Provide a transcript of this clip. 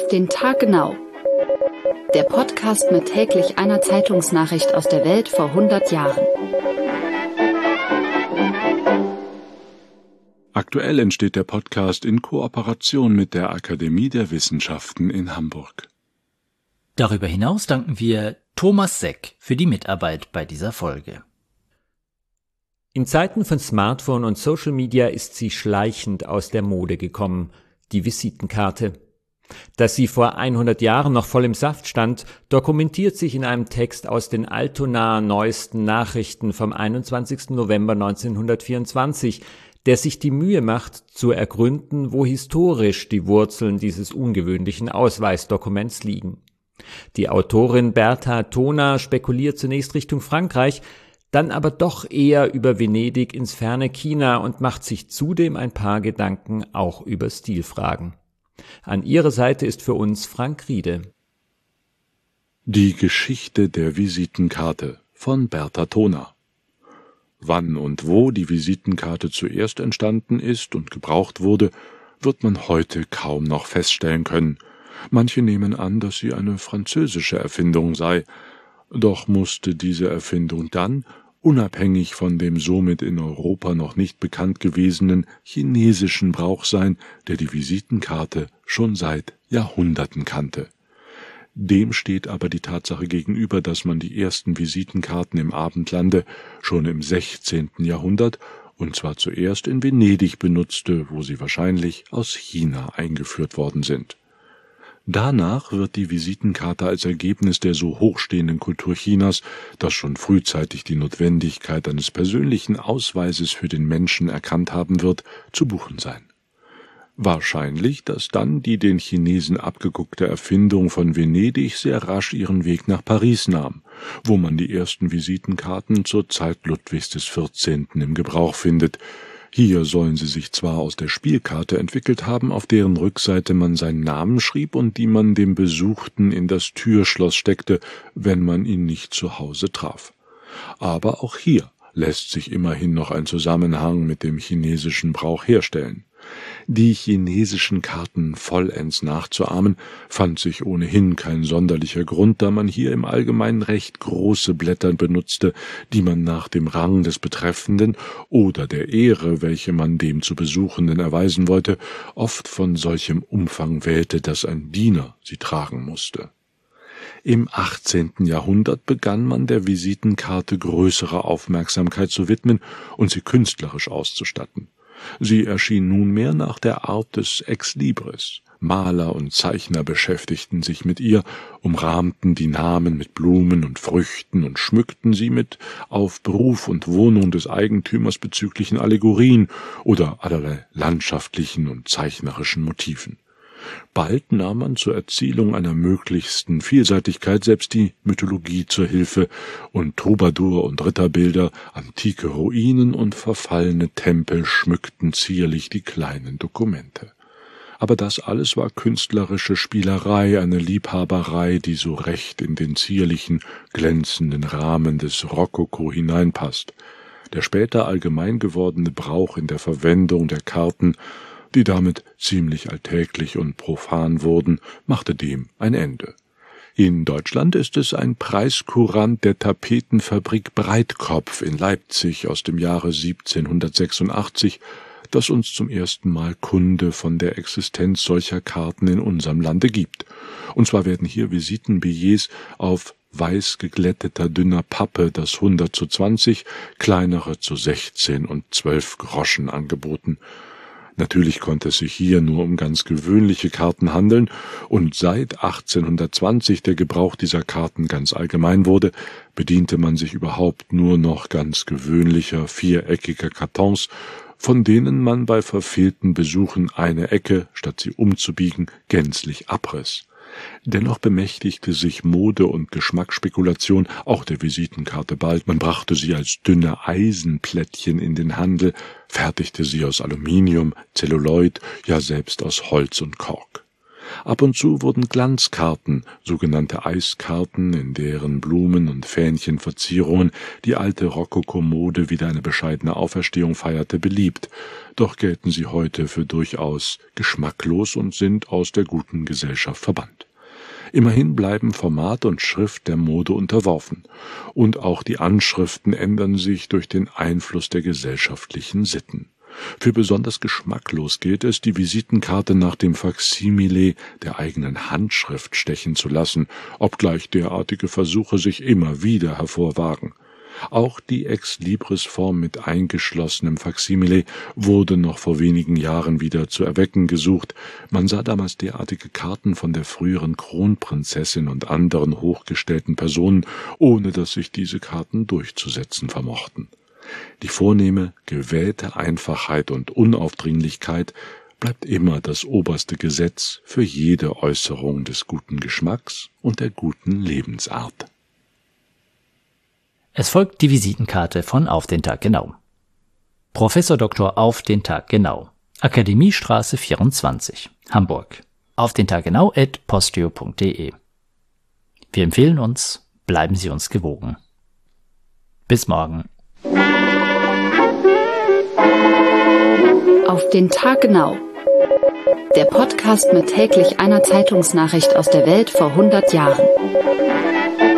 Auf den Tag genau. Der Podcast mit täglich einer Zeitungsnachricht aus der Welt vor 100 Jahren. Aktuell entsteht der Podcast in Kooperation mit der Akademie der Wissenschaften in Hamburg. Darüber hinaus danken wir Thomas Seck für die Mitarbeit bei dieser Folge. In Zeiten von Smartphone und Social Media ist sie schleichend aus der Mode gekommen, die Visitenkarte. Dass sie vor 100 Jahren noch voll im Saft stand, dokumentiert sich in einem Text aus den Altonaer Neuesten Nachrichten vom 21. November 1924, der sich die Mühe macht, zu ergründen, wo historisch die Wurzeln dieses ungewöhnlichen Ausweisdokuments liegen. Die Autorin Berta Tona spekuliert zunächst Richtung Frankreich, dann aber doch eher über Venedig ins ferne China und macht sich zudem ein paar Gedanken auch über Stilfragen. An ihrer Seite ist für uns Frank Riede. Die Geschichte der Visitenkarte von Berta Tona. Wann und wo die Visitenkarte zuerst entstanden ist und gebraucht wurde, wird man heute kaum noch feststellen können. Manche nehmen an, dass sie eine französische Erfindung sei. Doch musste diese Erfindung dann, unabhängig von dem somit in Europa noch nicht bekannt gewesenen chinesischen Brauch sein, der die Visitenkarte schon seit Jahrhunderten kannte. Dem steht aber die Tatsache gegenüber, dass man die ersten Visitenkarten im Abendlande schon im 16. Jahrhundert, und zwar zuerst in Venedig benutzte, wo sie wahrscheinlich aus China eingeführt worden sind. Danach wird die Visitenkarte als Ergebnis der so hochstehenden Kultur Chinas, das schon frühzeitig die Notwendigkeit eines persönlichen Ausweises für den Menschen erkannt haben wird, zu buchen sein. Wahrscheinlich, dass dann die den Chinesen abgeguckte Erfindung von Venedig sehr rasch ihren Weg nach Paris nahm, wo man die ersten Visitenkarten zur Zeit Ludwigs XIV. Im Gebrauch findet. Hier sollen sie sich zwar aus der Spielkarte entwickelt haben, auf deren Rückseite man seinen Namen schrieb und die man dem Besuchten in das Türschloss steckte, wenn man ihn nicht zu Hause traf. Aber auch hier lässt sich immerhin noch ein Zusammenhang mit dem chinesischen Brauch herstellen. Die chinesischen Karten vollends nachzuahmen, fand sich ohnehin kein sonderlicher Grund, da man hier im Allgemeinen recht große Blätter benutzte, die man nach dem Rang des Betreffenden oder der Ehre, welche man dem zu Besuchenden erweisen wollte, oft von solchem Umfang wählte, dass ein Diener sie tragen musste. Im 18. Jahrhundert begann man der Visitenkarte größere Aufmerksamkeit zu widmen und sie künstlerisch auszustatten. Sie erschien nunmehr nach der Art des Exlibris. Maler und Zeichner beschäftigten sich mit ihr, umrahmten die Namen mit Blumen und Früchten und schmückten sie mit auf Beruf und Wohnung des Eigentümers bezüglichen Allegorien oder allerlei landschaftlichen und zeichnerischen Motiven. Bald nahm man zur Erzielung einer möglichsten Vielseitigkeit selbst die Mythologie zur Hilfe, und Troubadour- und Ritterbilder, antike Ruinen und verfallene Tempel schmückten zierlich die kleinen Dokumente. Aber das alles war künstlerische Spielerei, eine Liebhaberei, die so recht in den zierlichen, glänzenden Rahmen des Rokoko hineinpasst. Der später allgemein gewordene Brauch in der Verwendung der Karten, die damit ziemlich alltäglich und profan wurden, machte dem ein Ende. In Deutschland ist es ein Preiscourant der Tapetenfabrik Breitkopf in Leipzig aus dem Jahre 1786, das uns zum ersten Mal Kunde von der Existenz solcher Karten in unserem Lande gibt. Und zwar werden hier Visitenbillets auf weiß geglätteter dünner Pappe, das 100:20, kleinere zu 16 und 12 Groschen angeboten. Natürlich konnte es sich hier nur um ganz gewöhnliche Karten handeln, und seit 1820 der Gebrauch dieser Karten ganz allgemein wurde, bediente man sich überhaupt nur noch ganz gewöhnlicher, viereckiger Kartons, von denen man bei verfehlten Besuchen eine Ecke, statt sie umzubiegen, gänzlich abriss. Dennoch bemächtigte sich Mode- und Geschmacksspekulation auch der Visitenkarte bald. Man brachte sie als dünne Eisenplättchen in den Handel, fertigte sie aus Aluminium, Zelluloid, ja selbst aus Holz und Kork. Ab und zu wurden Glanzkarten, sogenannte Eiskarten, in deren Blumen- und Fähnchenverzierungen die alte Rokokomode wieder eine bescheidene Auferstehung feierte, beliebt, doch gelten sie heute für durchaus geschmacklos und sind aus der guten Gesellschaft verbannt. Immerhin bleiben Format und Schrift der Mode unterworfen, und auch die Anschriften ändern sich durch den Einfluss der gesellschaftlichen Sitten. Für besonders geschmacklos gilt es, die Visitenkarte nach dem Faksimile der eigenen Handschrift stechen zu lassen, obgleich derartige Versuche sich immer wieder hervorwagen. Auch die Ex-Libris-Form mit eingeschlossenem Faksimile wurde noch vor wenigen Jahren wieder zu erwecken gesucht. Man sah damals derartige Karten von der früheren Kronprinzessin und anderen hochgestellten Personen, ohne dass sich diese Karten durchzusetzen vermochten. Die vornehme, gewählte Einfachheit und Unaufdringlichkeit bleibt immer das oberste Gesetz für jede Äußerung des guten Geschmacks und der guten Lebensart. Es folgt die Visitenkarte von Auf den Tag genau. Professor Dr. Auf den Tag genau. Akademiestraße 24, Hamburg. Auf den Tag genau @posteo.de. Wir empfehlen uns, bleiben Sie uns gewogen. Bis morgen. Auf den Tag genau. Der Podcast mit täglich einer Zeitungsnachricht aus der Welt vor 100 Jahren.